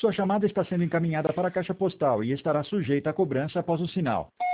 Sua chamada está sendo encaminhada para a caixa postal e estará sujeita a cobrança após o sinal.